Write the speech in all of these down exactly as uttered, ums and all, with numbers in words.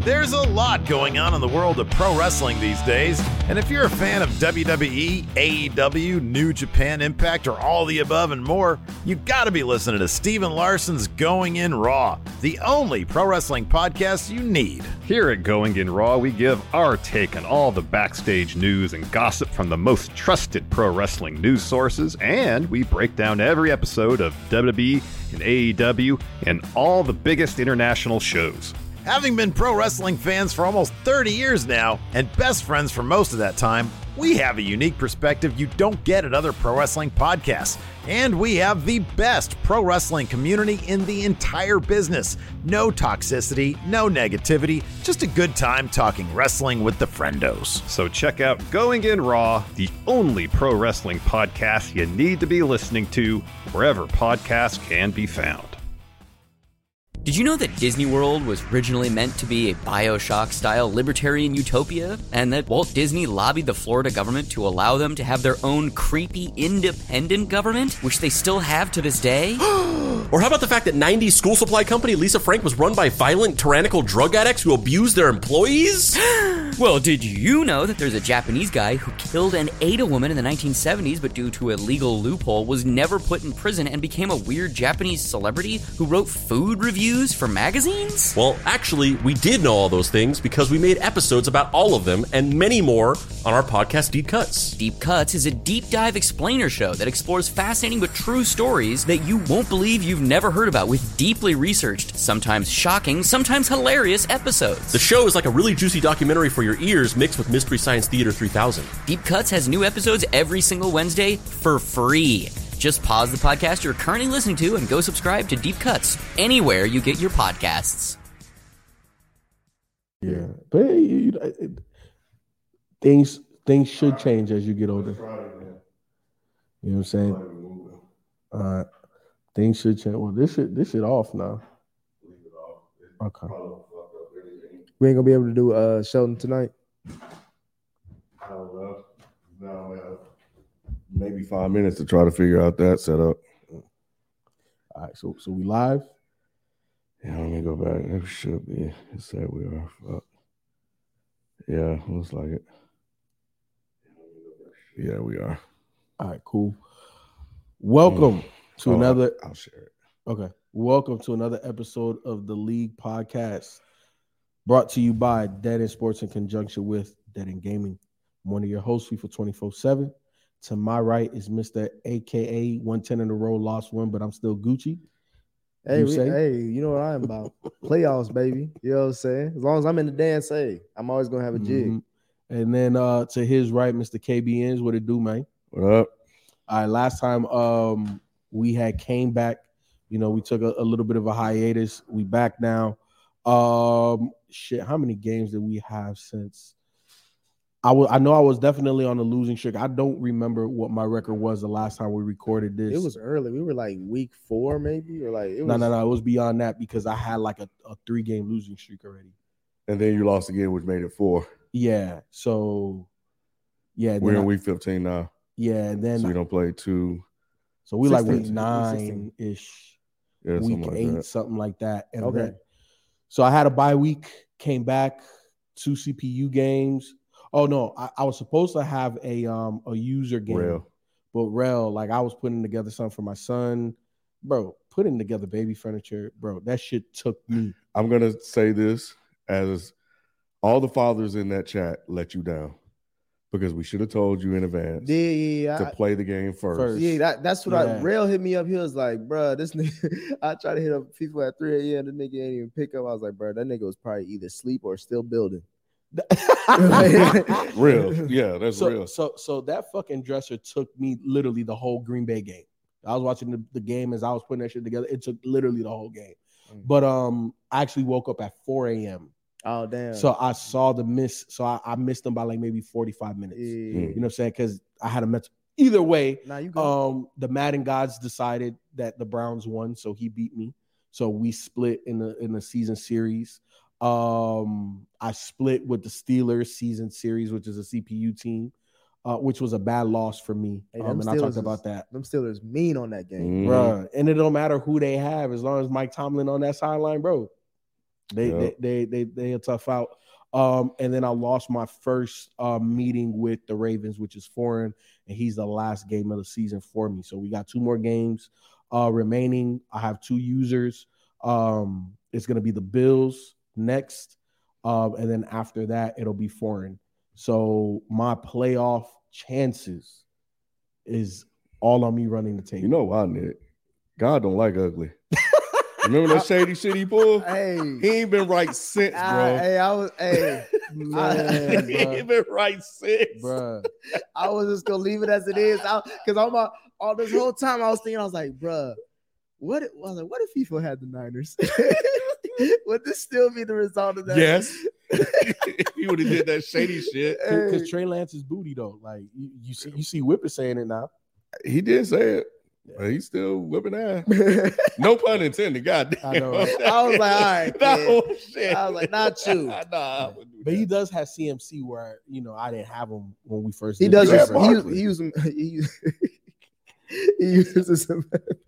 There's a lot going on in the world of pro wrestling these days, and if you're a fan of W W E, A E W, New Japan Impact, or all the above and more, you gotta be listening to Steven Larson's Going In Raw, the only pro wrestling podcast you need. Here at Going In Raw, we give our take on all the backstage news and gossip from the most trusted pro wrestling news sources, and we break down every episode of W W E and A E W and all the biggest international shows. Having been pro wrestling fans for almost thirty years now, and best friends for most of that time, we have a unique perspective you don't get at other pro wrestling podcasts. And we have the best pro wrestling community in the entire business. No toxicity, no negativity, just a good time talking wrestling with the friendos. So check out Going In Raw, the only pro wrestling podcast you need to be listening to wherever podcasts can be found. Did you know that Disney World was originally meant to be a BioShock-style libertarian utopia, and that Walt Disney lobbied the Florida government to allow them to have their own creepy, independent government, which they still have to this day? Or how about the fact that nineties school supply company Lisa Frank was run by violent, tyrannical drug addicts who abused their employees? Well, did you know that there's a Japanese guy who killed and ate a woman in the nineteen seventies, but due to a legal loophole was never put in prison and became a weird Japanese celebrity who wrote food reviews for magazines? Well, actually, we did know all those things because we made episodes about all of them and many more on our podcast, Deep Cuts. Deep Cuts is a deep dive explainer show that explores fascinating but true stories that you won't believe you've never heard about with deeply researched, sometimes shocking, sometimes hilarious episodes. The show is like a really juicy documentary for your ears mixed with Mystery Science Theater three thousand. Deep Cuts has new episodes every single Wednesday for free. Just pause the podcast you're currently listening to and go subscribe to Deep Cuts anywhere you get your podcasts. Yeah, but hey, you know, it, things things should change as you get older. You know what I'm saying? Uh, things should change. Well, this shit this shit off now. Okay. We ain't gonna be able to do uh Sheldon tonight. I don't know. No, yeah. Maybe five minutes to try to figure out that setup. All right, so so we live. Yeah, let me go back. It should be. It said we are. Fuck. Yeah, looks like it. Yeah, we are. All right, cool. Welcome mm. to oh, another. I'll, I'll share it. Okay. Welcome to another episode of the League Podcast, brought to you by Dead End Sports in conjunction with Dead End Gaming. I'm one of your hosts, FIFA twenty-four seven. To my right is Mister A K A one ten in a row, lost one, but I'm still Gucci. Hey, we, hey, you know what I'm about? Playoffs, baby. You know what I'm saying? As long as I'm in the dance, hey, I'm always gonna have a jig. Mm-hmm. And then uh, to his right, Mister K B Ns. What it do, man? What up? All right, last time um, we had came back. You know, we took a, a little bit of a hiatus. We back now. Um, shit, how many games did we have since? I was, I know I was definitely on a losing streak. I don't remember what my record was the last time we recorded this. It was early. We were like week four, maybe, or like it was... no, no, no. It was beyond that because I had like a, a three game losing streak already. And then you lost again, which made it four. Yeah. So, yeah. We're in I, week fifteen now. Yeah, and then so we don't play two. So we like week nine ish. Yeah, week like eight, that. something like that. And okay. Then, so I had a bye week. Came back. Two C P U games. Oh no, I, I was supposed to have a um a user game, Rail. but Rail, like I was putting together something for my son, bro. Putting together baby furniture, bro. That shit took me. I'm gonna say this as all the fathers in that chat let you down because we should have told you in advance. Yeah, yeah, yeah. To I, play the game first. first. Yeah, that, that's what yeah. I. Rail hit me up. He was like, "Bro, this nigga." I tried to hit up people at three a.m. The nigga ain't even pick up. I was like, "Bro, that nigga was probably either asleep or still building." Real, yeah, that's so, real. So, so that fucking dresser took me literally the whole Green Bay game. I was watching the, the game as I was putting that shit together. It took literally the whole game. Mm. But um, I actually woke up at four a.m. Oh damn! So I saw the miss. So I, I missed them by like maybe forty-five minutes. Yeah. You know what I'm saying? Because I had a mental. Either way, nah, you go. um, the Madden gods decided that the Browns won, so he beat me. So we split in the in the season series. Um, I split with the Steelers season series, which is a C P U team, uh, which was a bad loss for me. Hey, um, and Steelers I talked is, about that. Them Steelers mean on that game, mm. bro. And it don't matter who they have, as long as Mike Tomlin on that sideline, bro. They Yep. they, they they they a tough out. Um, and then I lost my first uh, meeting with the Ravens, which is foreign, and he's the last game of the season for me. So we got two more games uh, remaining. I have two users. Um, it's gonna be the Bills next, um, and then after that it'll be foreign. So my playoff chances is all on me running the table. You know why, Nick? God don't like ugly. Remember that shady shit he pulled? Hey, He ain't been right since, bro. I, hey, I was, hey, Man, he bruh. ain't been right since. Bruh. I was just gonna leave it as it is, because all my all this whole time I was thinking, I was like, bruh, what? If, I was like, what if FIFA had the Niners? Would this still be the result of that? Yes. If he would have did that shady shit. Because Hey, Trey Lance is booty though. Like you, you see, you see Whippet saying it now. He did say it, but he's still whipping ass. No pun intended. God damn. I know, right? I was like, all right, No shit. I was like, not you. Nah, I wouldn't do But he that. does have C M C where you know I didn't have him when we first. He did does the use, draft. Yeah, he, Barkley. he uses he, uses- he uses some.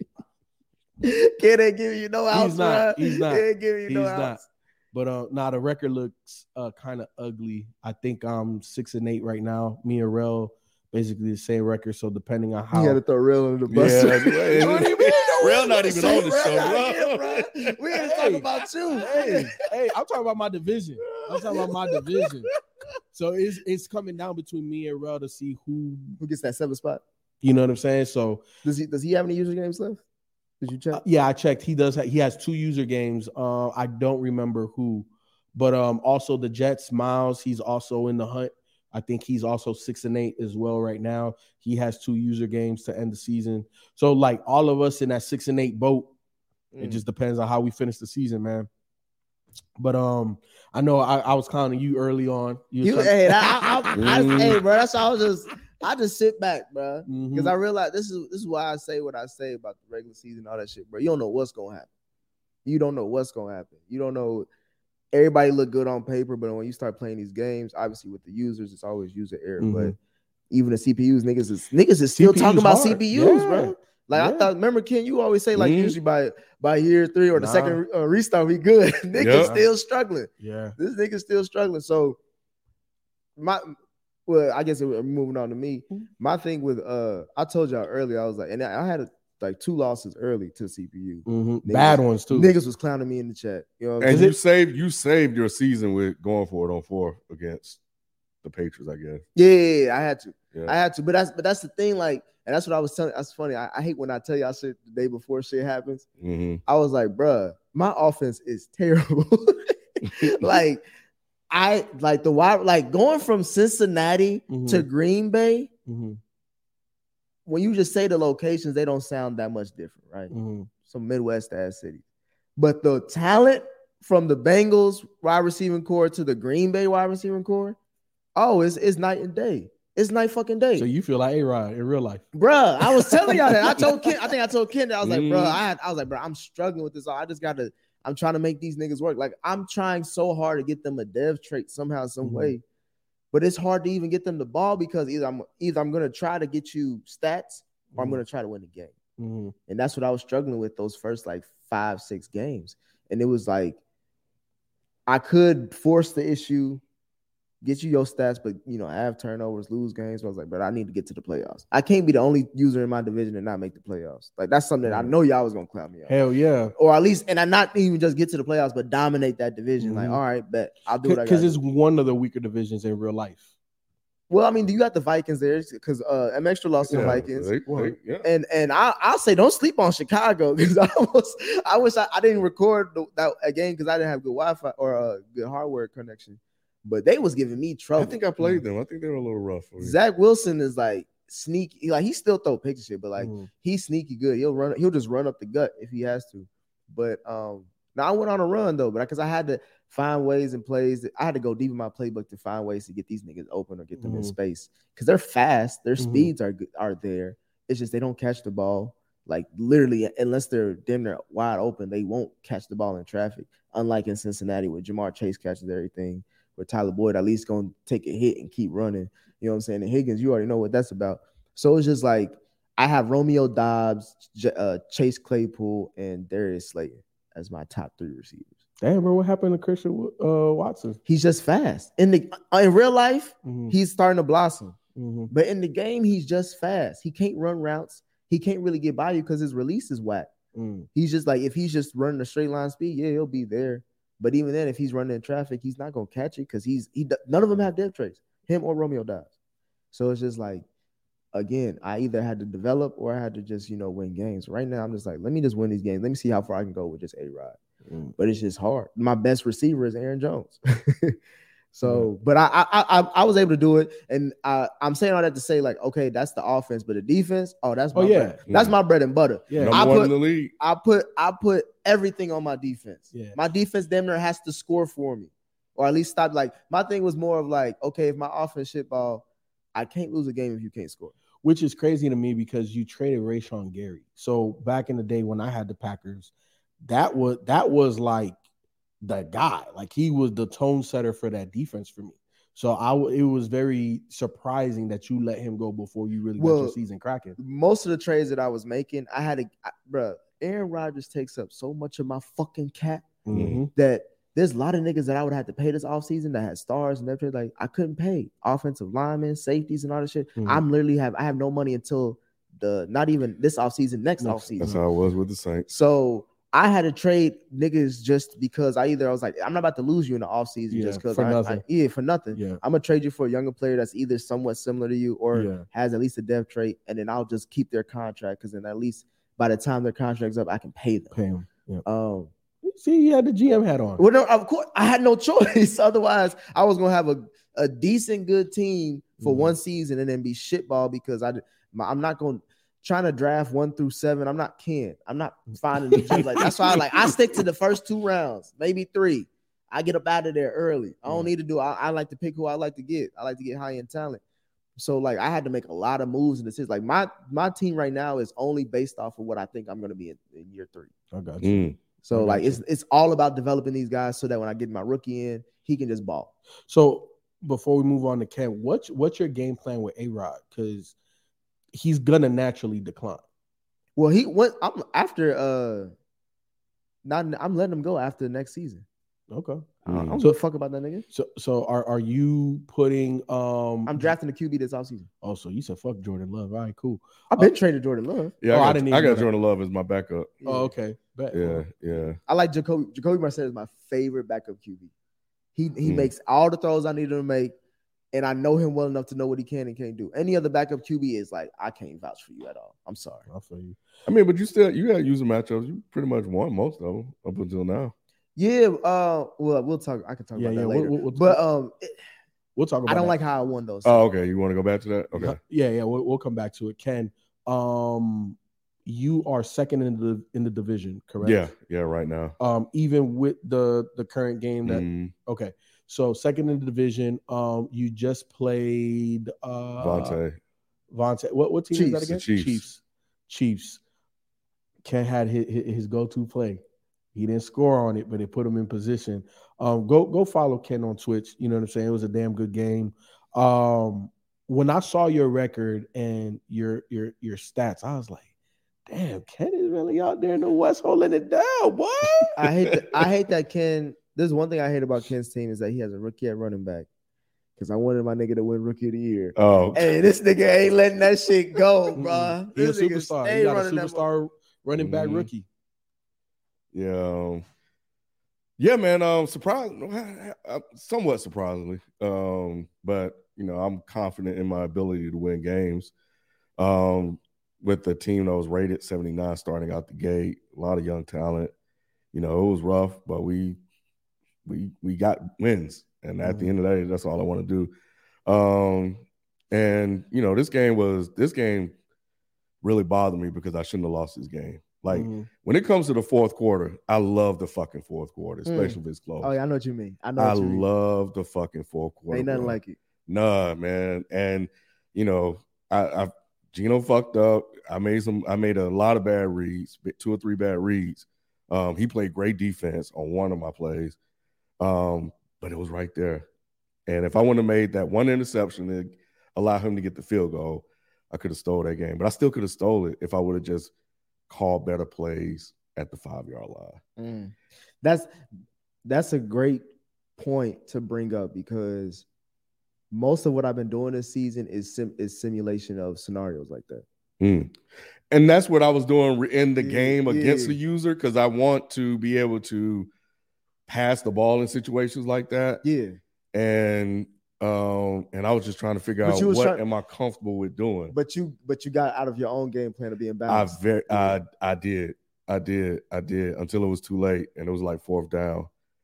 Kid ain't giving you no outs, He's not. bruh. He's not. He ain't giving you He's no not. outs. But uh, now the record looks uh kind of ugly. I think I'm six and eight right now. Me and Rel basically the same record. So depending on how You gotta throw real under the bus. Yeah, What do you mean? Real not even on the Real show, not bro. here, bro. We ain't Hey. talking about you. hey, hey, I'm talking about my division. I'm talking about my division. So it's it's coming down between me and Rel to see who, Who gets that seventh spot? you know what I'm saying. So Does he does he have any user games left? Did you check? uh, yeah, I checked. He does. Ha- he has two user games. Uh, I don't remember who, but um, also the Jets. Miles, he's also in the hunt. I think he's also six and eight as well right now. He has two user games to end the season. So like all of us in that six and eight boat. It Mm. just depends on how we finish the season, man. But um, I know I, I was counting you early on. You, You, was hey, that, I, I, I, Mm. hey, bro. That's why I was just, I just sit back, bro, Mhm. because I realize this is this is why I say what I say about the regular season, and all that shit, bro. You don't know what's gonna happen. You don't know what's gonna happen. You don't know. Everybody look good on paper, but when you start playing these games, obviously with the users, it's always user error. Mhm. But even the C P Us, niggas is niggas is still C P Us talking about hard. C P Us, Yeah. bro. Like I Yeah. thought, remember Ken, you always say like Mhm. usually by by year three or the Nah. second uh, restart we good. Niggas Yep. still struggling. Yeah. This nigga's still struggling. So my well, I guess we're moving on to me. My thing with uh, I told y'all earlier, I was like, and I had a, like two losses early to C P U. Mhm. Niggas- Bad ones too. Niggas was clowning me in the chat. You know what I'm And saying? you saved you saved your season with going for it on four against the Patriots, I guess. Yeah, yeah, yeah, I had to. Yeah. I had to. But that's but that's the thing, like, and that's what I was telling. That's funny. I, I hate when I tell y'all shit the day before shit happens. Mm-hmm. I was like, bruh, my offense is terrible. like, I like the wide, like going from Cincinnati Mhm. to Green Bay. Mhm. When you just say the locations, they don't sound that much different, right? Mhm. Some Midwest ass city. But the talent from the Bengals wide receiving core to the Green Bay wide receiving core, oh, it's, it's night and day. It's night fucking day. So you feel like A-Rod in real life. Bruh, I was telling y'all that. I told Ken, I think I told Ken that I was like, Mm. bruh, I, had, I was like, bruh, I'm struggling with this. I just gotta, I'm trying to make these niggas work. Like, I'm trying so hard to get them a dev trait somehow, some Mhm. way. But it's hard to even get them the ball because either I'm either I'm gonna try to get you stats or I'm Mhm. gonna try to win the game. Mhm. And that's what I was struggling with those first like five, six games. And it was like I could force the issue, get you your stats, but you know, have turnovers, lose games. But I was like, but I need to get to the playoffs. I can't be the only user in my division and not make the playoffs. Like that's something that I know y'all was gonna clown me on. Hell yeah. Or at least, and I not even just get to the playoffs, but dominate that division. Like, Mhm. all right, bet I'll do what I got. Because it's one of the weaker divisions in real life. Well, I mean, do you got the Vikings there? Because uh, M Extra lost to the Yeah, Vikings. they- they- yeah. And and I I'll say don't sleep on Chicago because I almost I wish I, I didn't record the, that again because I didn't have good Wi-Fi or a uh, good hardware connection, but they was giving me I trouble. think I played them. I think they were a little rough for me. Zach Wilson is like sneaky, like he still throw picture shit, but like Mhm. he's sneaky good. He'll run, he'll just run up the gut if he has to. But um, now I went on a run though, but because I had to find ways and plays, I had to go deep in my playbook to find ways to get these niggas open or get them in Mhm. space because they're fast, their Mhm. speeds are good, are there. It's just they don't catch the ball. Like literally, unless they're damn near wide open, they won't catch the ball in traffic. Unlike in Cincinnati, where Jamar Chase catches everything, where Tyler Boyd at least gonna take a hit and keep running. You know what I'm saying? And Higgins, you already know what that's about. So it's just like I have Romeo Dobbs, J- uh, Chase Claypool, and Darius Slayton as my top three receivers. Damn, bro, what happened to Christian uh, Watson? He's just fast. In the in real life, Mm-hmm. he's starting to blossom. Mm-hmm. But in the game, he's just fast. He can't run routes. He can't really get by you because his release is whack. Mm. He's just like, if he's just running a straight line speed, yeah, he'll be there. But even then, if he's running in traffic, he's not gonna catch it because he's he none of them have depth traits, him or Romeo Dobbs. So it's just like, again, I either had to develop or I had to just, you know, win games. Right now, I'm just like, let me just win these games. Let me see how far I can go with just A-Rod. Mm. But it's just hard. My best receiver is Aaron Jones. So, yeah. but I, I I I was able to do it, and I, I'm saying all that to say, like, okay, that's the offense, but the defense, oh, that's my oh, yeah. bread. That's my bread and butter. Yeah, number I one put, in the league. I put I put everything on my defense. Yeah. My defense damn near has to score for me, or at least stop. Like, my thing was more of like, okay, if my offense shit ball, I can't lose a game if you can't score. Which is crazy to me because you traded Rashawn Gary. So back in the day when I had the Packers, that was that was like the guy. Like, he was the tone setter for that defense for me. So I, it was very surprising that you let him go before you really well, got your season cracking. Most of the trades that I was making, I had to, I, bro. Aaron Rodgers takes up so much of my fucking cap mm-hmm. that there's a lot of niggas that I would have to pay this offseason that had stars and everything. Like, I couldn't pay offensive linemen, safeties, and all that shit. Mm-hmm. I'm literally have I have no money until the not even this offseason, next offseason. That's how it was with the Saints. So I had to trade niggas just because I either I was like, I'm not about to lose you in the offseason yeah, just because for I, nothing. I yeah for nothing. Yeah. I'm gonna trade you for a younger player that's either somewhat similar to you or yeah. has at least a depth trait, and then I'll just keep their contract because then at least by the time their contract's up, I can pay them. Pay them. Yeah. Um, see, you had the G M hat on. Well, no, of course I had no choice. Otherwise, I was gonna have a, a decent good team for mm-hmm. one season and then be shitball because I I'm not gonna. Trying to draft one through seven, I'm not Ken. I'm not finding the gems like that's why I like I stick to the first two rounds, maybe three. I get up out of there early. I don't need to do. I, I like to pick who I like to get. I like to get high end talent. So like I had to make a lot of moves in the season. Like my my team right now is only based off of what I think I'm going to be in, in year three. I got you. Mm. So got like you. it's it's all about developing these guys so that when I get my rookie in, he can just ball. So before we move on to Ken, what's what's your game plan with A-Rod? Because he's gonna naturally decline. Well, he went. I'm after. Uh, not. I'm letting him go after the next season. Okay. I don't, I don't So- give a fuck about that nigga. So so are are you putting? Um, I'm drafting the Q B this offseason. Oh, so you said fuck Jordan Love. All right, cool. I've been traded Jordan Love. Yeah, Oh, I I got, didn't I even know got that. Jordan Love as my backup. Oh, okay. Bet. Yeah, yeah. I like Jacoby. Jacoby Brissett is my favorite backup Q B. He he Hmm. makes all the throws I need him to make, and I know him well enough to know what he can and can't do. Any other backup Q B is like, I can't vouch for you at all. I'm sorry. I feel you. I mean, but you still you got to use the matchups. You pretty much won most of them up until now. Yeah. Uh. Well, we'll talk. I can talk Yeah, about yeah. that We'll, later. we'll, we'll but talk, um, it- we'll talk about. I don't that. like how I won those. Oh, okay. You want to go back to that? Okay. Yeah, yeah. We'll, we'll come back to it. Ken, um, you are second in the in the division, correct? Yeah, yeah. Right now. Um, even with the the current game that Mm, okay. So second in the division. Um, you just played uh Vontae. Vontae. What what team Chiefs, is that the again? Chiefs. Chiefs. Chiefs. Ken had his, his go-to play. He didn't score on it, but it put him in position. Um, go go follow Ken on Twitch. You know what I'm saying? It was a damn good game. Um, when I saw your record and your your your stats, I was like, damn, Ken is really out there in the West holding it down, boy. I hate that. I hate that Ken. There's one thing I hate about Ken's team is that he has a rookie at running back. Because I wanted my nigga to win rookie of the year. Oh, Hey, this nigga ain't letting that shit go, bro. He's a This nigga superstar. stay He got a running that superstar running back Mhm. rookie. yeah. Um, yeah, man. Um, surprised, somewhat surprisingly. Um, but you know, I'm confident in my ability to win games. Um, with the team that was rated seventy-nine starting out the gate, a lot of young talent. You know, it was rough, but we we we got wins, and at the end of the day, that's all I want to do. Um, and you know, this game was this game really bothered me because I shouldn't have lost this game. Like Mhm. when it comes to the fourth quarter, I love the fucking fourth quarter, especially if it's close. Oh, yeah, I know what you mean. I know I what you mean. love the fucking fourth quarter. Ain't nothing bro. like it. Nah, man. And you know, I, I Gino fucked up. I made some. I made a lot of bad reads, two or three bad reads. Um, he played great defense on one of my plays, um, but it was right there. And if I wouldn't have made that one interception to allow him to get the field goal, I could have stole that game. But I still could have stole it if I would have just called better plays at the five yard line. Mm. That's That's a great point to bring up because most of what I've been doing this season is sim- is simulation of scenarios like that. Mm. And that's what I was doing in the Yeah, game against yeah. the user because I want to be able to pass the ball in situations like that. Yeah. And um, and I was just trying to figure But out you was what try- am I comfortable with doing. But you but you got out of your own game plan of being I balanced. very Yeah. I I did. I did. I did until it was too late and it was like fourth down.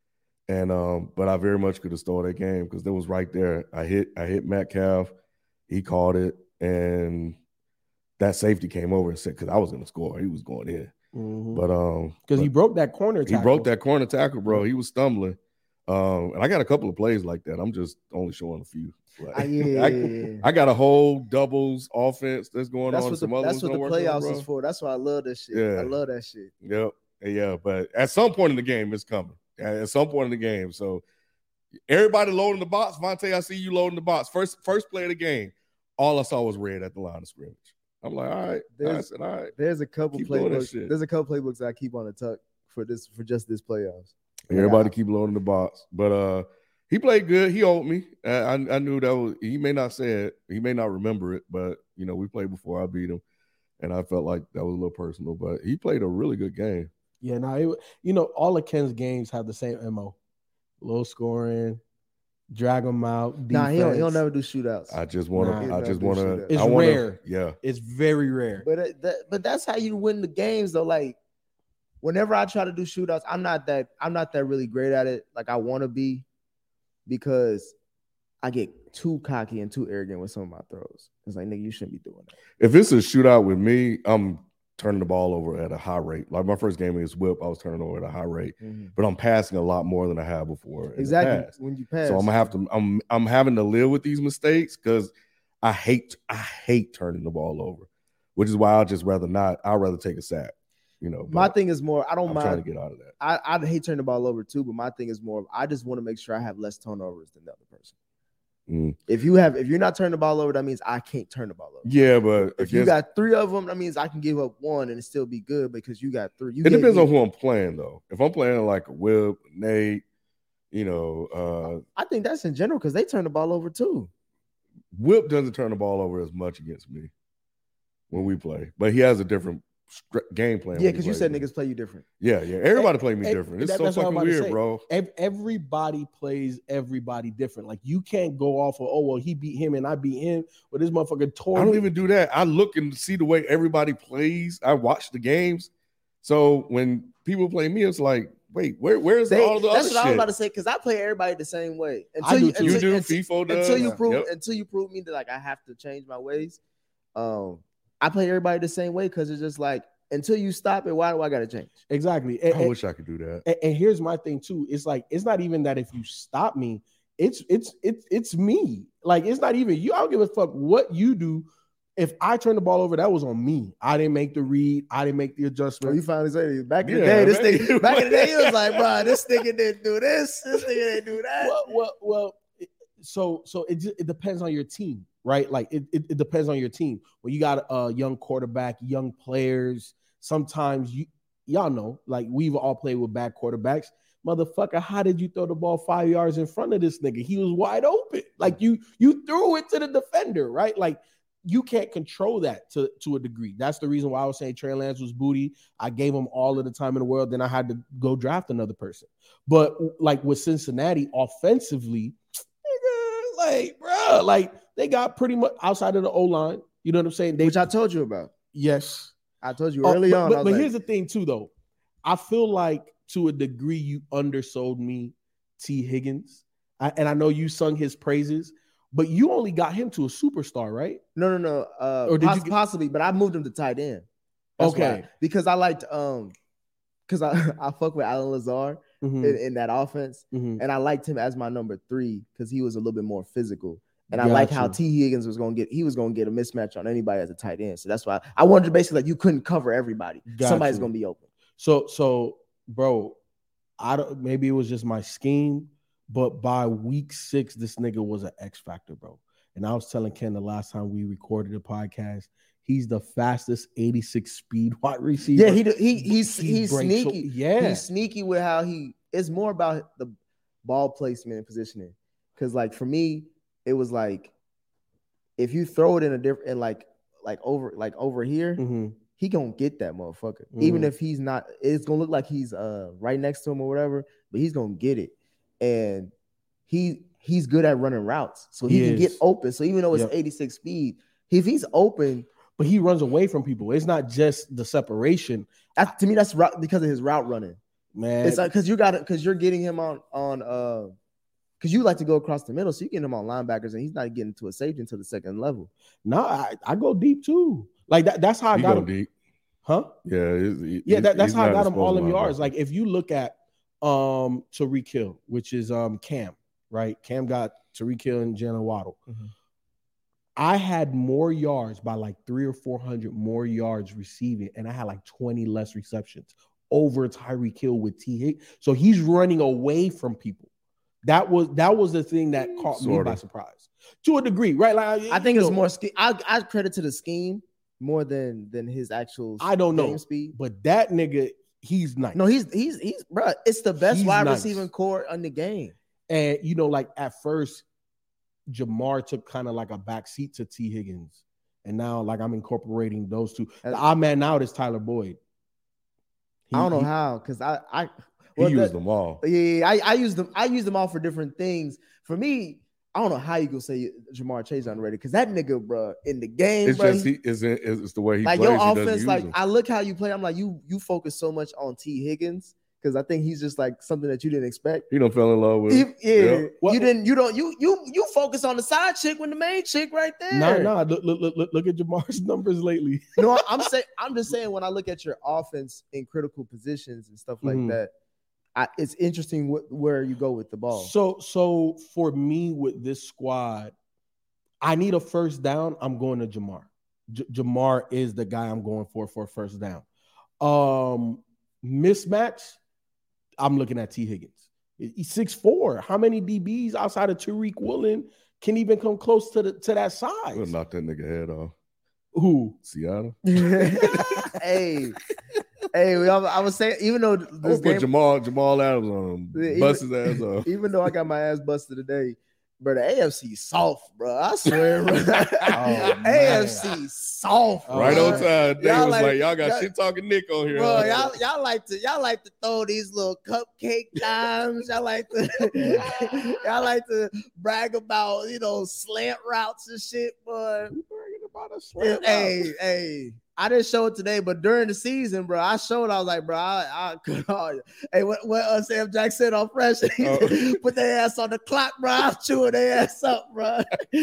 And um, but I very much could have stole that game because it was right there. I hit I hit Metcalf, he caught it, and that safety came over and said, because I was going to score, he was going in. Mhm. But um, Because he but broke that corner he tackle. broke that corner tackle, bro. He was stumbling. Um, and I got a couple of plays like that. I'm just only showing a few. Like, Ah, yeah. I, I got a whole doubles offense that's going That's on. what the, Some other that's ones what the I'm working on, playoffs bro. is for. That's why I love that shit. Yeah. I love that shit. Yep. Yeah. But at some point in the game, it's coming. At some point in the game. So everybody loading the box. Vontae, I see you loading the box. First, first play of the game. All I saw was red at the line of scrimmage. I'm like, all right. I There's, said, all right. there's a couple Keep doing that playbooks. shit. There's a couple playbooks I keep on the tuck for this for just this playoffs. Everybody Yeah. keep loading the box. But uh he played good. He owed me. I, I I knew that was he may not say it, he may not remember it, but you know, we played before I beat him. And I felt like that was a little personal, but he played a really good game. Yeah, no, it, you know, all of Ken's games have the same M O. Low scoring, drag them out. Nah, he don't, he don't defense. never do shootouts. I just want to. Nah. I just Nah, want do to. It's I wanna, rare. Yeah. It's very rare. But it, that, but that's how you win the games, though. Like, whenever I try to do shootouts, I'm not that I'm not that really great at it. Like I want to be, because I get too cocky and too arrogant with some of my throws. It's like, nigga, you shouldn't be doing that. If it's a shootout with me, I'm turning the ball over at a high rate. Like my first game against Whip, I was turning over at a high rate, Mhm. but I'm passing a lot more than I have before. in the Exactly. past. When you pass, So I'm gonna have to. I'm I'm having to live with these mistakes because I hate I hate turning the ball over, which is why I'd just rather not. I'd rather take a sack. You know, my but thing is more. I don't I'm mind. trying to get out of that. I I hate turning the ball over too, but my thing is more. I just want to make sure I have less turnovers than the other person. Mm. If you have, if you're not turning the ball over, that means I can't turn the ball over. Yeah, but If you against- got three of them, that means I can give up one and it still be good because you got three. You it gave depends me- on who I'm playing though. If I'm playing like a Whip, Nate, you know, uh, I think that's in general because they turn the ball over too. Whip doesn't turn the ball over as much against me when we play, but he has a different str- game plan. Yeah, when he because you plays said me. niggas play you different. Yeah, yeah. Everybody Eh, play me eh, different. It's that- so that's what I'm fucking about to weird, say. bro. Ev- Everybody plays everybody different. Like you can't go off of, oh well, he beat him and I beat him, but this motherfucker tore. I don't me. even do that. I look and see the way everybody plays. I watch the games. So when people play me, it's like, wait, where where's They- all the that's other what I was shit? about to say because I play everybody the same way. I Until do you, too. You until, do, until, FIFO does. until you prove Yep. until you prove me that like I have to change my ways. Um, I play everybody the same way because it's just like until you stop it, why do I gotta change? Exactly. And, I and- wish I could do that. and- and here's my thing too. It's like it's not even that if you stop me, it's it's it's it's me. Like it's not even you. I don't give a fuck what you do. If I turn the ball over, that was on me. I didn't make the read. I didn't make the So adjustment. you finally say it. Back in the Yeah, day, this man. nigga, back in the day, he was like, bro, this nigga didn't do this, this nigga didn't do that. well, well, well. it- So, so it ju- it depends on your team, right? Like it, it, it depends on your team. When you got a young quarterback, young players, sometimes you y'all know, like we've all played with bad quarterbacks. Motherfucker, how did you throw the ball five yards in front of this nigga? He was wide open. Like you, you threw it to the defender, right? Like you can't control that to, to a degree. That's the reason why I was saying Trey Lance was booty. I gave him all of the time in the world. Then I had to go draft another person. But like with Cincinnati, offensively, nigga, like, bro, like they got pretty much outside of the O-line. You know what I'm saying? They, Which I told you about. yes. I told you Oh, early but, on. But, I was but like, here's the thing, too, though. I feel like to a degree you undersold me, T. Higgins. I, and I know you sung his praises, but you only got him to a superstar, right? no, no, no. Uh, Or did poss- you get- possibly, but I moved him to tight end. That's Okay. why. Because I liked um, because I I fuck with Alan Lazar Mhm, in, in that offense, mhm. and I liked him as my number three because he was a little bit more physical. And I like how Gotcha. T. Higgins was going to get, he was going to get a mismatch on anybody as a tight end. So that's why I wanted to basically like you couldn't cover everybody. Got Somebody's you. going to be open. So, so, bro, I don't. Maybe it was just my scheme, but by week six, this nigga was an X factor, bro. And I was telling Ken the last time we recorded the podcast, he's the fastest eighty-six speed wide receiver. Yeah, he he he's He he's breaks so- sneaky. yeah. He's sneaky with how he it's more about the ball placement and positioning. Because like for me, it was like if you throw it in a different and like like over like over here, Mm-hmm. he gonna get that motherfucker. Mm-hmm. Even if he's not, it's gonna look like he's uh right next to him or whatever, but he's gonna get it. And he he's good at running routes, so he, He can is. get open. So even though it's Yep. eighty-six speed, if he's open, But he runs away from people. It's not just the separation, that, to me that's route because of his route running. man. It's like because you got it because you're getting him on on uh because you like to go across the middle, so you get him on linebackers, and he's not getting to a safety until the second level. no, I, I go deep too. Like that. That's how I He got go him. deep. Huh? Yeah, he's- he- Yeah, that, that's he's how I not got him all exposed them yards. linebacker. Like if you look at um Tyreek Hill, which is um Cam, right? Cam got Tyreek Hill and Jalen Waddle. Mhm. I had more yards by like three or four hundred more yards receiving, and I had like twenty less receptions over Tyreek Hill with T. Higgins. So he's running away from people. That was that was the thing that caught me Sorta. by surprise to a degree, right? Like I think you it's know, more scheme. I I credit to the scheme more than than his actual. I don't know. game speed. but that nigga, he's nice. No, he's he's he's bro. It's the best He's wide nice. receiving core in the game. And you know, like at first, Jamar took kind of like a back seat to T. Higgins, and now like I'm incorporating those two. The odd man out is Tyler Boyd. He- I don't know he- how because I I He well, used the- them all. Yeah, yeah, I, I use them. I use them all for different things. For me, I don't know how you gonna say Jamar Chase underrated because that nigga, bro, in the game, It's bro, just he- he is it's the way he like plays. your he doesn't offense. use Like them. I look how you play. I'm like you. You focus so much on T Higgins because I think he's just like something that you didn't expect. He don't fell in love with. He- him. yeah, Yeah. What- you didn't. You don't. You you you focus on the side chick when the main chick right there. No, no. Look, look, look, look, look at Jamar's numbers lately. No, I'm saying I'm just saying when I look at your offense in critical positions and stuff like Mhm. that, I, it's interesting wh- where you go with the ball. So, so for me with this squad, I need a first down. I'm going to Jamar. J- Jamar is the guy I'm going for for a first down. Um, mismatch. I'm looking at T. Higgins. He's six foot four. How many D Bs outside of Tariq Woolen can even come close to the to that size? We'll knock that nigga head off. Who? Seattle. hey, hey, we- I I was saying, even though I'm this gonna put game, Jamal Jamal Adams on him. even- Bust his ass off. even though I got my ass busted today, bro, the A F C soft, bro. I swear, bro. man. A F C soft, Oh, Right bro. on time. They Y'all was like- like, y'all got y'all- shit talking Nick on here. Bro, huh? y'all, y'all like to y'all like to throw these little cupcake dimes. Y'all like to y'all like to brag about you know slant routes and shit, but hey, hey, I didn't show it today, but during the season, bro, I showed. I was like, bro, I, I could. Oh, hey, what what uh, Sam Jack said on Fresh? He Oh. said, put their ass on the clock, bro. I'm chewing their ass up, bro.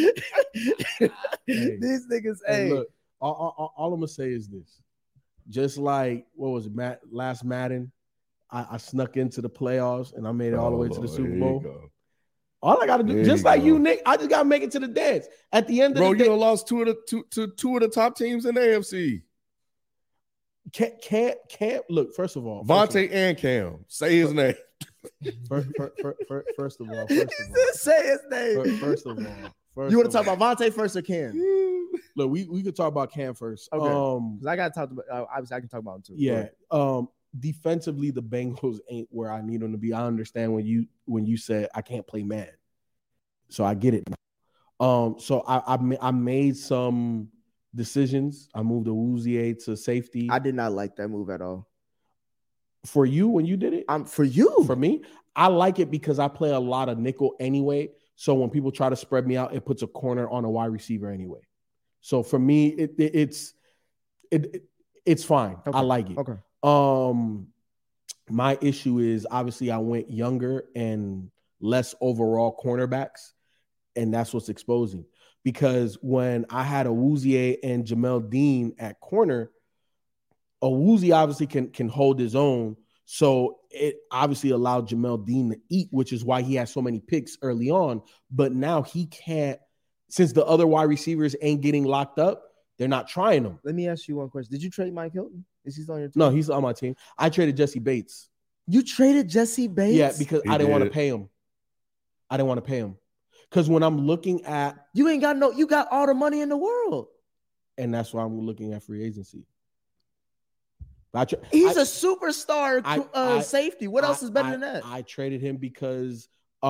These niggas, Hey, hey, look, all, all, all I'm gonna say is this: just like what was it, Matt, last Madden, I, I snuck into the playoffs and I made it all the way to the Oh, Super here you Bowl. go. All I gotta do, There just you like go. you, Nick, I just gotta make it to the dance. At the end of Bro, the you day, done lost two of the two to two of the top teams in the A F C. can't can't can't look. First of all, first of Vontae and Cam. Say his name. First, first, first, first of all, first of all, just say his name. first, first of all, first You want of to talk all. about Vontae first or Cam? Look, we, we could talk about Cam first. Okay. Um, Because I got to talk about. Uh, obviously, I can talk about him too. yeah. Um, defensively, the Bengals ain't where I need them to be. I understand when you when you said I can't play man, so I get it now. Um, so I I, ma- I made some decisions. I moved Awuzie to safety. I did not like that move at all. For you, when you did it, Um, for you, for me, I like it because I play a lot of nickel anyway. So when people try to spread me out, it puts a corner on a wide receiver anyway. So for me, it, it it's it, it it's fine. Okay. I like it. okay. Um, my issue is obviously I went younger and less overall cornerbacks, and that's what's exposing. Because when I had Awuzie and Jamel Dean at corner, Awuzie obviously can can hold his own. So it obviously allowed Jamel Dean to eat, which is why he has so many picks early on. But now he can't, since the other wide receivers ain't getting locked up, they're not trying them. Let me ask you one question. Did you trade Mike Hilton? Is he on your team? No, he's on my team. I traded Jesse Bates. You traded Jesse Bates? Yeah, because He I didn't want to did. pay him. I didn't want to pay him. Because when I'm looking at, you ain't got no, you got all the money in the world. and that's why I'm looking at free agency. I tra- He's I, a superstar I- uh, I- safety. What else I- is better I- than that? I traded him because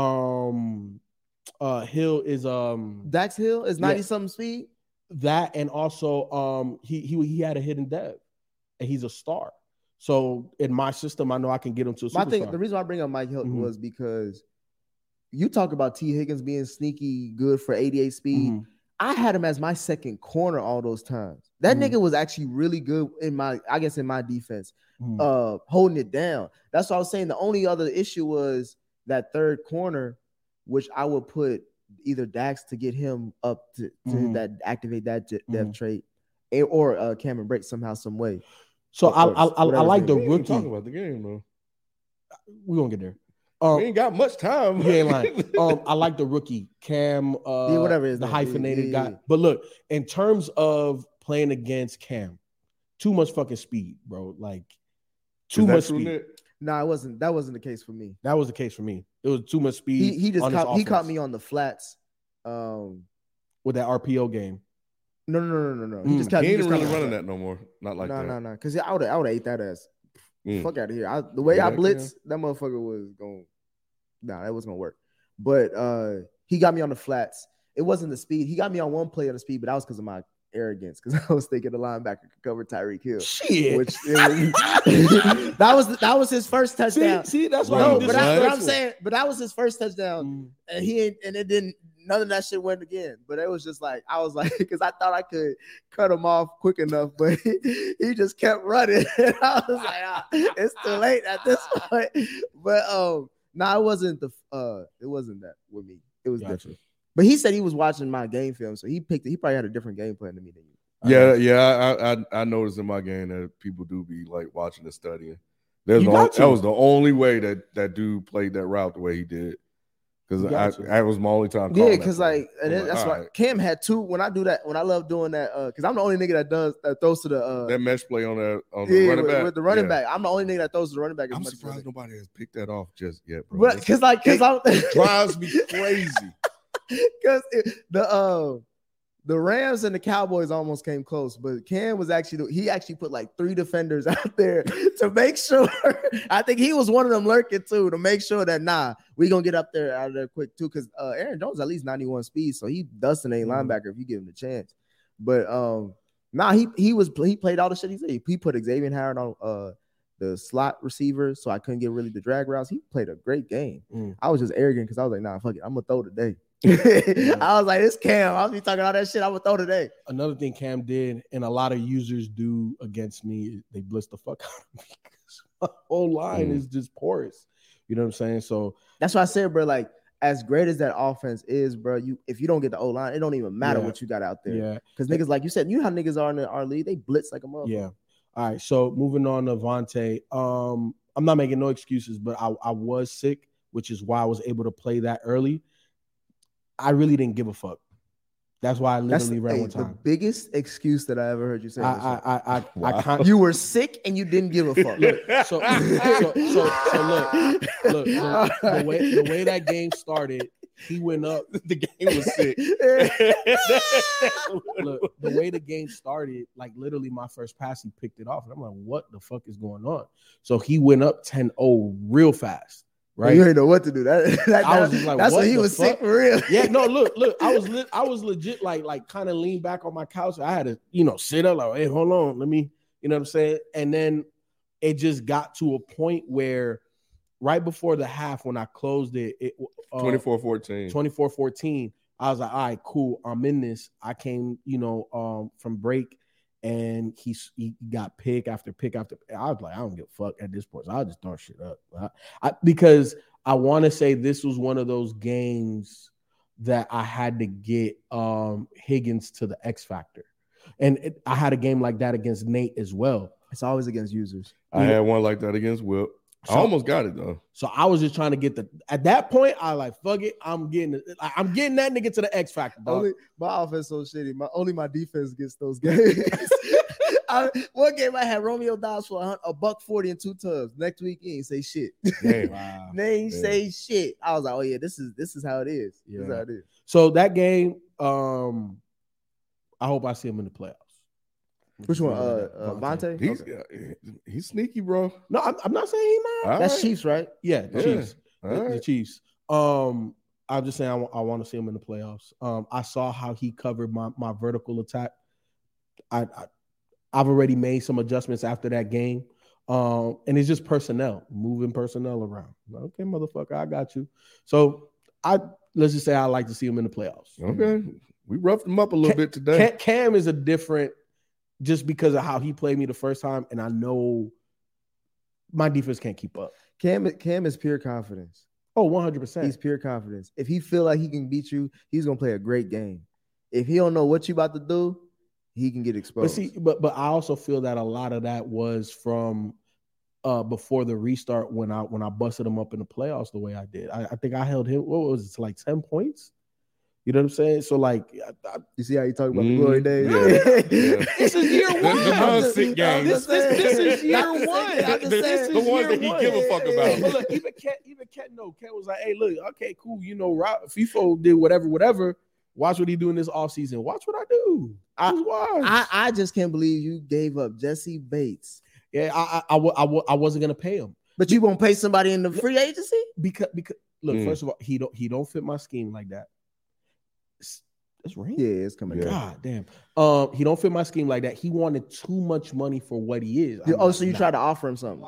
um uh Hill is um Dax Hill is Yeah. ninety something speed. that, and also um he he he had a hidden dev, and he's a star. So in my system, I know I can get him to a My superstar. thing, the reason why I bring up Mike Hilton Mhm. was because you talk about T. Higgins being sneaky good for eighty-eight speed. Mhm. I had him as my second corner all those times. That Mhm. nigga was actually really good in my, I guess, in my defense, Mhm. uh, holding it down. That's what I was saying. The only other issue was that third corner, which I would put either Dax to get him up to, to Mhm. that activate that de- dev Mhm. trait, and- or uh, Cameron Brate somehow, some way. So Or- I or I, I, I whatever like the his We ain't talking rookie. about the game though. We're gonna get there. we Um, ain't got much time. you ain't lying. Um, I like the rookie Cam. Uh, Yeah, whatever his the name is. hyphenated Yeah, yeah, guy. yeah. But look, in terms of playing against Cam, too much fucking speed, bro. Like too Is that much true, speed. Nick? No, it wasn't. That wasn't the case for me. That was the case for me. It was too much speed. He he just on this caught, he caught offense me on the flats. Um, with that R P O game. no, no, no, no, no, no. He Mm. just caught He he ain't just really caught me on running the that no more. Not like no, that. no, no. Because I would I would have ate that ass. Mm. Fuck out of here. I, the way Yeah, I that blitz, that motherfucker was going. Nah, that wasn't gonna work. But uh, he got me on the flats. It wasn't the speed. He got me on one play on the speed, but that was because of my arrogance. Because I was thinking the linebacker could cover Tyreek Hill. Shit. Which it was- that was that was his first see, touchdown. see, that's why No, you but, I, but I'm disrespectful. saying, but that was his first touchdown. Mm. And he ain't, and it didn't, none of that shit went again. But it was just like, I was like, because I thought I could cut him off quick enough, but he, he just kept running. And I was like, ah, it's too late at this point. But um, no, nah, it wasn't the uh, it wasn't that with me. It was Gotcha. different. But he said he was watching my game film, so he picked it. He probably had a different game plan than me than you. Yeah, yeah. I, I I noticed in my game that people do be like watching and studying. There's You no, got to. that was the only way that that dude played that route the way he did. Because You I got to. that was my only time. Yeah, calling that because play. like, and I'm then that's all why right. Cam had two. When I do that, when I love doing that, uh, because I'm the only nigga that does that throws to the uh, that mesh play on that on the yeah, running with, back with the running yeah. back. I'm the only nigga that throws to the running back. As I'm much as surprised the other. nobody has picked that off just yet, bro. But because like, because I'm drives me crazy. because the uh the Rams and the Cowboys almost came close, but Cam was actually he actually put like three defenders out there to make sure. I think he was one of them lurking too to make sure that nah, we gonna get up there out of there quick too. Because uh, Aaron Jones at least ninety-one speed, so he dusting a Mhm. linebacker if you give him the chance. But um, nah, he he was he played all the shit he said. He put Xavier Howard on uh the slot receiver, so I couldn't get really the drag routes. He played a great game. Mm. I was just arrogant because I was like, nah, fuck it, I'm gonna throw today. I was like, it's Cam. I'll be talking all that shit. I'm gonna throw today. Another thing Cam did, and a lot of users do against me, they blitz the fuck out of me because my whole line Mm. is just porous. You know what I'm saying? So That's why I said, bro, like as great as that offense is, bro, you if you don't get the O line, it don't even matter Yeah. what you got out there. yeah, Because niggas, like you said, you know how niggas are in the, our league, they blitz like a motherfucker. yeah. All right. So moving on to Vontae. Um, I'm not making no excuses, but I, I was sick, which is why I was able to play that early. I really didn't give a fuck. That's why I That's literally ran hey, one the time. biggest excuse that I ever heard you say. I on this I I I, Wow. I con- you were sick and you didn't give a fuck. Look, so, so, so, so look, look, the, the way the way that game started, he went up. The game was sick. Look, the way the game started, like literally my first pass, he picked it off. And I'm like, what the fuck is going on? So he went up ten oh real fast, right? You didn't know what to do. That, that, I was just like, that's what when he the was fuck? sick for real. Yeah, no, look, look, I was lit, I was legit like like kind of lean back on my couch. I had to, you know, sit up like, hey, hold on, let me, you know what I'm saying? And then it just got to a point where right before the half, when I closed it, it uh, twenty-four fourteen. twenty-four fourteen, I was like, all right, cool, I'm in this. I came, you know, um, from break, and he, he got pick after pick after. I was like, I don't give a fuck at this point. So I'll just throw shit up. I, I, because I want to say this was one of those games that I had to get um, Higgins to the X factor. And it, I had a game like that against Nate as well. It's always against users. I had one like that against Will. I So- almost got it though. So I was just trying to get the, at that point, I like, fuck it. I'm getting, I'm getting that nigga to the X factor, dog. Only my offense so shitty. My only my defense gets those games. I, one game I had Romeo Dobbs for a, hun- a buck forty and two tubs. Next week he ain't say shit. Damn. Wow. they ain't Damn. say shit. I was like, oh yeah, this is this is how it is. This is Yeah. how it is. So that game, um, I hope I see him in the playoffs. Which one? Uh, uh Vontae? He's Okay. uh, he's sneaky, bro. No, I'm, I'm not saying he's not. All That's right. Chiefs, right? Yeah, the Yeah. Chiefs. All The, the right. Chiefs. Um, I'm just saying I, I want to see him in the playoffs. Um, I saw how he covered my my vertical attack. I, I I've already made some adjustments after that game. Um, and it's just personnel, moving personnel around. Okay, motherfucker, I got you. So I let's just say I like to see him in the playoffs. Okay, we roughed him up a little Cam, bit today. Cam, Cam is a different, just because of how he played me the first time, and I know my defense can't keep up. Cam, Cam is pure confidence. Oh, one hundred percent. He's pure confidence. If he feel like he can beat you, he's gonna play a great game. If he don't know what you about to do, he can get exposed. But see, but but I also feel that a lot of that was from uh before the restart when I when I busted him up in the playoffs the way I did. I, I think I held him. What was it? Like ten points. You know what I'm saying? So like, I, I, you see how you talk about Mm, the glory days? yeah. Yeah. this is year The- one. the non-sick games. This, this, this is year I'm just one. saying, I'm just The- saying. the ones that he year give a one. fuck Yeah, about. But look, even Ken, even Ken, no, Ken was like, "Hey, look, okay, cool. You know, Ra- FIFO did whatever, whatever. Watch what he do in this offseason. Watch what I do. I- Just watch." I, I just can't believe you gave up Jesse Bates, yeah, I, I, I, wa- I, wa- I wasn't gonna pay him but you won't pay somebody in the free agency. because because look, Mm. first of all, he don't he don't fit my scheme like that. It's, it's rain. Yeah, it's coming. Yeah. down. God damn. Um, he don't fit my scheme like that. He wanted too much money for what he is. You- I'm oh, like, so you nah. tried to offer him something?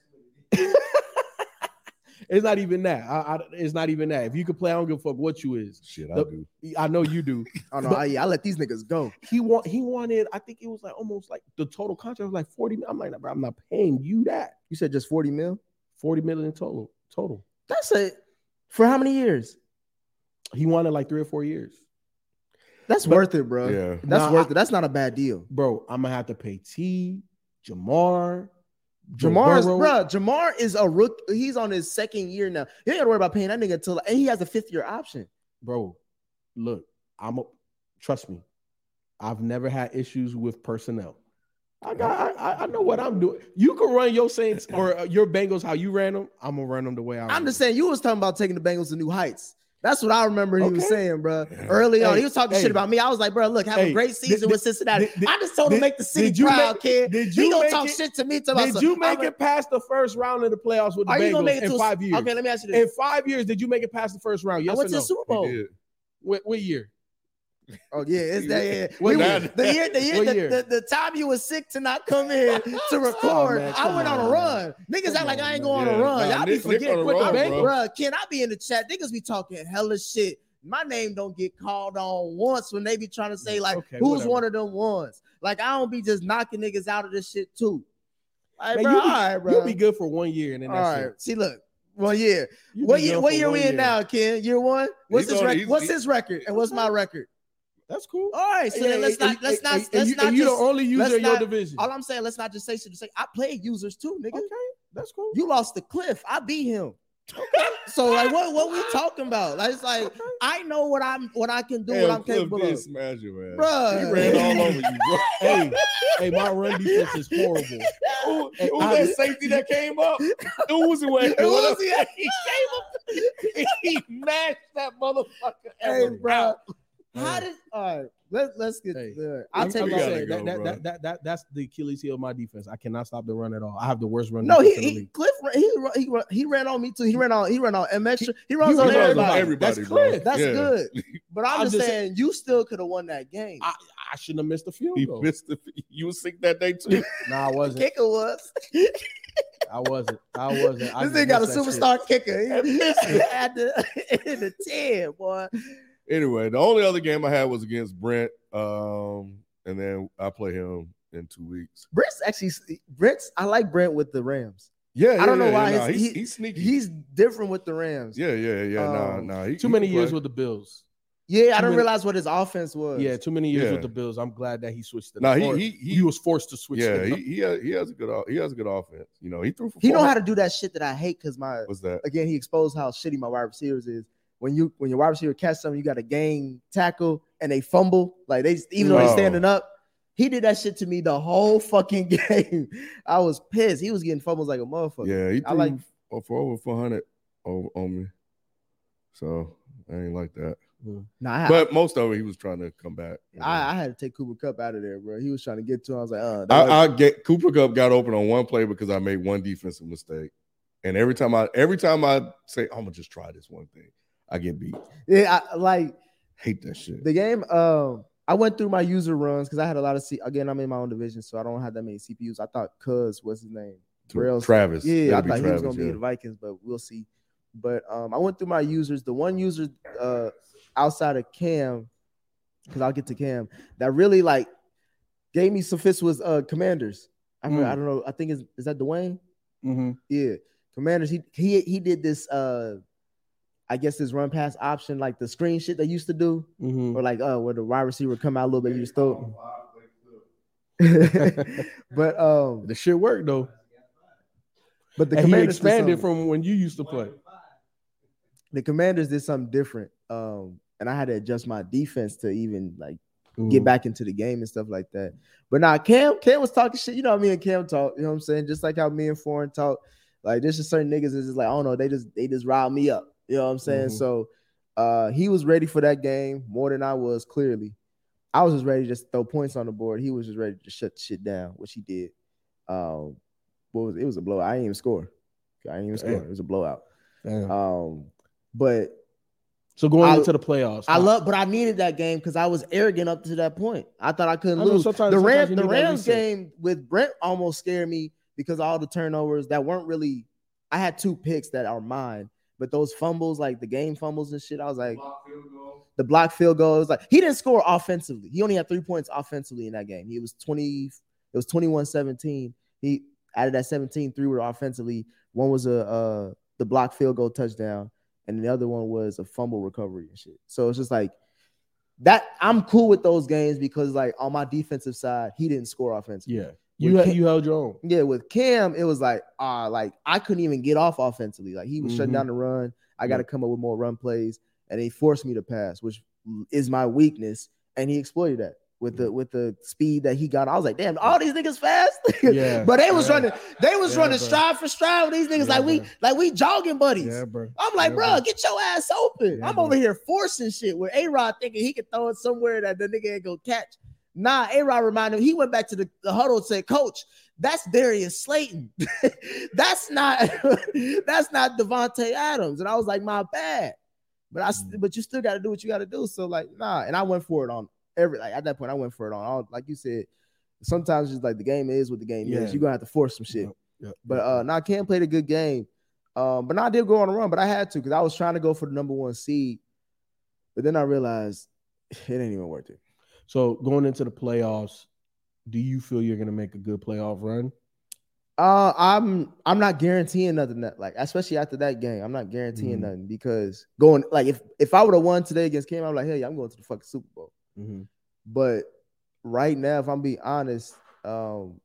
It's not even that. I, I, it's not even that. If you could play, I don't give a fuck what you is. Shit, I The- do. I know you do. Oh no, But- I, yeah, I let these niggas go. He want he wanted. I think it was like almost like the total contract was like forty. I'm like, bro, I'm not paying you that. You said just forty mil. Forty million total. Total. That's it. For how many years? He wanted like three or four years. That's But- worth it, bro. Yeah. That's Nah, worth I- it. That's not a bad deal. Bro, I'm gonna have to pay T, Jamar, Joe Jamar's, Burrow. bro, Jamar is a rook. He's on his second year now. You ain't gotta worry about paying that nigga until, and he has a fifth year option. Bro, look, I'm a trust me. I've never had issues with personnel. I got, I, I know what I'm doing. You can run your Saints or uh, your Bengals how you ran them. I'm gonna run them the way I. I'm ran just them. saying, you was talking about taking the Bengals to new heights. That's what I remember he was Okay. saying, bro. Early on, Hey, he was talking hey. shit about me. I was like, bro, look, have Hey, a great season did- with Cincinnati. did- did- I just told him did- make the city did you proud, make- kid. did he you gonna make talk it- shit to me. Talking Did about you some- make I'm it past the first round of the playoffs with the Are you gonna make Bengals it in to five years? Okay, let me ask you In this. five years, did you make it past the first round? Yes I went or to no? the Super He Bowl. did. What, what year? Oh yeah, it's that. Yeah. What We- year? The year, the year, What the, year? The, the time you was sick to not come in to record, man, I come went on, on, a run. Niggas Come act like on, I ain't man. going on Yeah, a run. nah, Y'all be Nick- Nick forgetting. on a With the roll, bank, bro. bro. Can I be in the chat? Niggas be talking hella shit. My name don't get called on once when they be trying to say like, Okay, who's whatever. one of them ones? Like I don't be just knocking niggas out of this shit too. Like, Man, bro, you be, all right, bro. You'll be good for one year and then All that's right. it. See, look. One year. You What be year? good What for year one we in year. now, Ken? Year one. What's He's his on- record? he's- What's he- his record? And what's my record? That's cool. All right. So Yeah, then let's and- not. Let's and- not. and Let's you, not and you just. the only user let's in your not- division. All I'm saying, let's not just say shit to say. I played users too, nigga. Okay, that's cool. You lost the cliff. I beat him. So like, what what we talking about? Like, it's like I know what I'm what I can do, Damn, what I'm Cliff capable did of. smash your ass. Bruh. He ran all over you, bro. hey, hey, my run defense is horrible. Who, Hey, who I- that safety that came up? Uzi went. It was He came up. He mashed that motherfucker. Hey, ever bro. out. How did? All right. Let's let's get Hey, there. I'll I'm, take I'm you my just gotta saying go, that, that, bro. that, that, that that's the Achilles heel of my defense. I cannot stop the run at all. I have the worst run. No, he, defense in the he league. Cliff he ran- he ran- he ran on me too. He ran on he ran on M X. He, He runs on runs on everybody. everybody, That's bro. Cliff. That's Yeah. good. But I'm, I'm just just saying, you still could have won that game. I, I shouldn't have missed the field He goal. missed the. You was sick that day too. Nah, I wasn't. Kicker was. I wasn't. I wasn't. I This just nigga got a missed that shit. superstar kicker. He had the in the ten, boy. Anyway, the only other game I had was against Brent, um, and then I play him in two weeks. Brent's actually Brent's. I like Brent with the Rams. Yeah, yeah I don't know yeah, why yeah, nah, his- he's, he- he's sneaky. He's different with the Rams. yeah, yeah, yeah. nah, Um, nah. He, Too he many can years play. with the Bills. Yeah, I Too didn't many- realize what his offense was. Yeah, too many years Yeah. with the Bills. I'm glad that he switched it. Nah, up. he Or he he, he was forced to switch. yeah, it he up. he has, he has a good o- he has a good offense. You know, he threw for. he know four how to do that shit that I hate because my What's that? again he exposed how shitty my wide receivers is. When you when your wide receiver catch something, you got to gain tackle and they fumble. Like they even though Oh. they standing up, he did that shit to me the whole fucking game. I was pissed. He was getting fumbles like a motherfucker. Yeah, he I threw like- for, for over four hundred over on me. So I ain't like that. Nah, I, But most of it, he was trying to come back. I, I had to take Cooper Kupp out of there, bro. He was trying to get to him. I was like, uh, I, I get Cooper Kupp got open on one play because I made one defensive mistake. And every time I every time I say, I'm gonna just try this one thing, I get beat. Yeah, I like hate that shit. The game, um, I went through my user runs because I had a lot of C again, I'm in my own division, so I don't have that many C P Us. I thought Cuz, what's his name? Travis. Travis. Yeah, I It'll thought Travis, he was gonna yeah. be the Vikings, but we'll see. But um, I went through my users. The one user uh outside of Cam, because I'll get to Cam, that really like gave me some fits was uh Commanders. I, Mm. I don't know. I think is is that Dwayne? Mm-hmm. Yeah, Commanders. He he he did this. Uh, I guess this run pass option, like the screen shit they used to do, Mm-hmm. or like uh where the wide receiver come out a little bit, you just throw. But um, The shit worked though. but the And he Commanders did expanded something- from when you used to play. the Commanders did something different. Um, and I had to adjust my defense to even like Mm. get back into the game and stuff like that. But now Cam, Cam was talking shit. You know how me and Cam talk, you know what I'm saying? Just like how me and Foreign talk. Like there's just certain niggas is just like, I don't know, they just they just riled me up. You know what I'm saying? Mhm. So uh he was ready for that game more than I was, clearly. I was just ready to just throw points on the board. He was just ready to shut the shit down, which he did. Um what was it? It was a blowout. I didn't even score. I didn't even score. Damn. It was a blowout. Damn. Um, but So going I- into the playoffs, I love, but I needed that game because I was arrogant up to that point. I thought I couldn't I know, lose. sometimes- the sometimes Rams, you the need that Rams reset. game with Brent almost scared me because of all the turnovers that weren't really. I had two picks that are mine, but those fumbles, like the game fumbles and shit, I was like, the block field goal. It was like he didn't score offensively. He only had three points offensively in that game. He was twenty. It was twenty-one seventeen. He added that seventeen, three were offensively. One was a uh, the block field goal touchdown. And the other one was a fumble recovery and shit. So it's just like that. I'm cool with those games because, like, on my defensive side, he didn't score offensively. yeah, you With had, Cam- you held your own. Yeah, with Cam, it was like, ah, like I couldn't even get off offensively. Like he was shutting Mhm. down the run. I got to Yeah. come up with more run plays, and he forced me to pass, which is my weakness. And he exploited that with the with the speed that he got. I was like, damn, all these niggas fast. Yeah, but they was yeah. running, they was Yeah, running bro. stride for stride with these niggas. Yeah, like we, bro. like we jogging buddies. Yeah, bro. I'm like, Yeah, bro, bro. get your ass open. Yeah, I'm bro. over here forcing shit with A-Rod thinking he could throw it somewhere that the nigga ain't gonna catch. Nah, A-Rod reminded him, he went back to the, the huddle and said, Coach, that's Darius Slayton. that's not that's not Devontae Adams. And I was like, my bad. But I Mm. but you still gotta do what you gotta do. So like, nah, and I went for it on every like at that point, I went for it on all like you said. Sometimes it's like the game is what the game Yeah. is. You're gonna have to force some shit. Yep, yep, But yep, uh yep. now Cam played a good game. Um, but now I did go on a run, but I had to because I was trying to go for the number one seed. But then I realized it ain't even worth it. So going into the playoffs, do you feel you're gonna make a good playoff run? Uh, I'm I'm not guaranteeing nothing that like especially after that game. I'm not guaranteeing Mhm. nothing because going like if if I would have won today against Cam, I'm like, hey, I'm going to the fucking Super Bowl. Mm-hmm. But right now, if I'm being honest, um,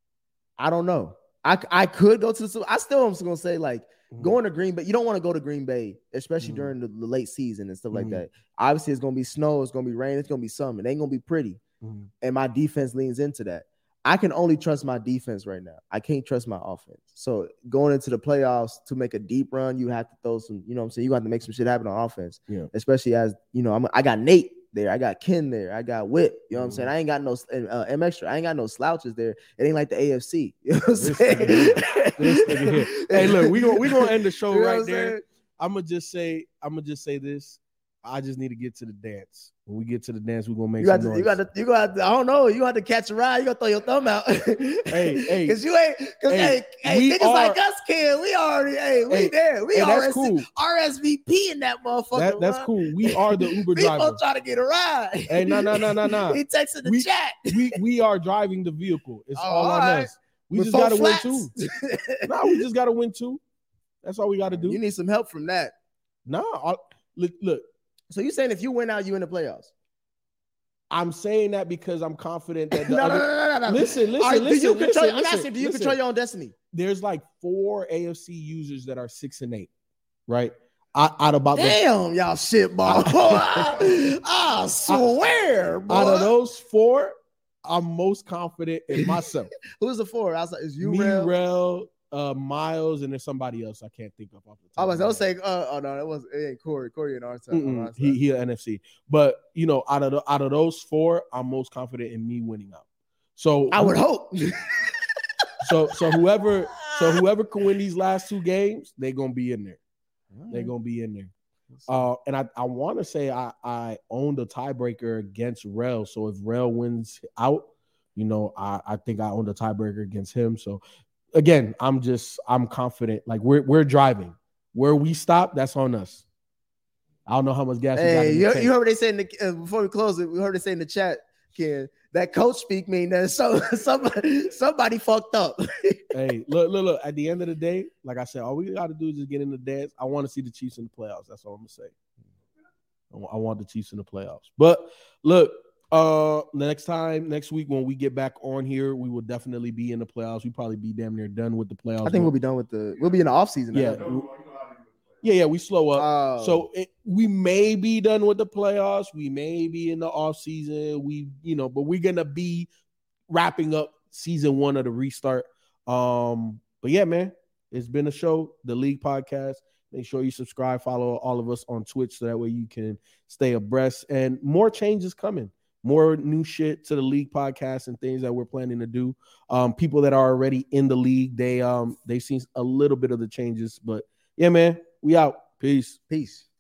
I don't know. I I could go to the Super. I still am gonna say like Mm-hmm. going to Green Bay. You don't want to go to Green Bay, especially Mhm. during the, the late season and stuff like Mhm. that. Obviously, it's gonna be snow, it's gonna be rain, it's gonna be summer. It ain't gonna be pretty, Mm-hmm. and my defense leans into that. I can only trust my defense right now. I can't trust my offense. So going into the playoffs to make a deep run, you have to throw some. You know what I'm saying? You have to make some shit happen on offense. Yeah. Especially as you know, I'm, I got Nate there, I got Ken there, I got Whip. You know what I'm Mhm. saying? I ain't got no uh, M extra. I ain't got no slouches there. It ain't like the A F C. You know what I'm This saying? nigga here. This nigga here. Hey, look, we gonna we gonna end the show You know what right I'm there. saying? I'm gonna just say, I'm gonna just say this. I just need to get to the dance. When we get to the dance, we're gonna make You got some to, noise. you got to, you got to, I don't know. You got to catch a ride. You got to throw your thumb out. Hey, hey. Because you ain't, because Hey, hey, hey, we niggas are- like us can. We already, hey, we Hey, there. We Hey, R that's S, cool. R S V P in that motherfucker. That, that's bro. cool. We are the Uber People driver. trying to get a ride. Hey, no, no, no, no, no. He texted the We- chat. We we are driving the vehicle. It's Oh, all all on right. us. We With just four gotta win flats. two. No, we just gotta win two. That's all we gotta do. You need some help from that. No, I- look, look. So you saying if you win out, you in the playoffs? I'm saying that because I'm confident that the no, other, no, no, no, no, no. Listen, listen, All right, listen, do you control, listen, I'm listen, asking, do you listen. control your own destiny? There's like four A F C users that are six and eight, right? Out, out about the, Damn, y'all shit ball. I swear, boy. out of those four, I'm most confident in myself. Who's the four? I was like, is you Me, real? Rel, uh, Miles, and there's somebody else I can't think of off the top. I was, of I my was head. saying, uh, oh no, that was it ain't Corey. Corey in our side. on our side. He he an N F C, but you know, out of the, out of those four, I'm most confident in me winning out. So I would hope. So so whoever so whoever can win these last two games, they're gonna be in there. They're gonna be in there. Uh, and I, I want to say I, I owned a tiebreaker against Rel. So if Rel wins out, you know, I, I think I owned a tiebreaker against him. So again, I'm just I'm confident. Like we're we're driving. Where we stop, that's on us. I don't know how much gas. Hey, we got in the you, tank. you heard what they said in the, uh, before we close it. We heard it say in the chat, Ken, that coach speak mean that so somebody somebody fucked up. Hey, look, look, look. At the end of the day, like I said, all we got to do is just get in the dance. I want to see the Chiefs in the playoffs. That's all I'm gonna say. I want, I want the Chiefs in the playoffs. But look, uh, next time, next week when we get back on here, we will definitely be in the playoffs. We probably be damn near done with the playoffs. I think we'll be done with the. We'll be in the off season. Yeah, yeah, yeah. We slow up, Oh. so it, we may be done with the playoffs. We may be in the off season. We, you know, but we're gonna be wrapping up season one of the restart. Um, but yeah, man, it's been a show, the League Podcast. Make sure you subscribe, follow all of us on Twitch so that way you can stay abreast. And more changes coming, more new shit to the League Podcast and things that we're planning to do. Um, people that are already in the league, they um they've seen a little bit of the changes. But yeah, man, we out. Peace. Peace.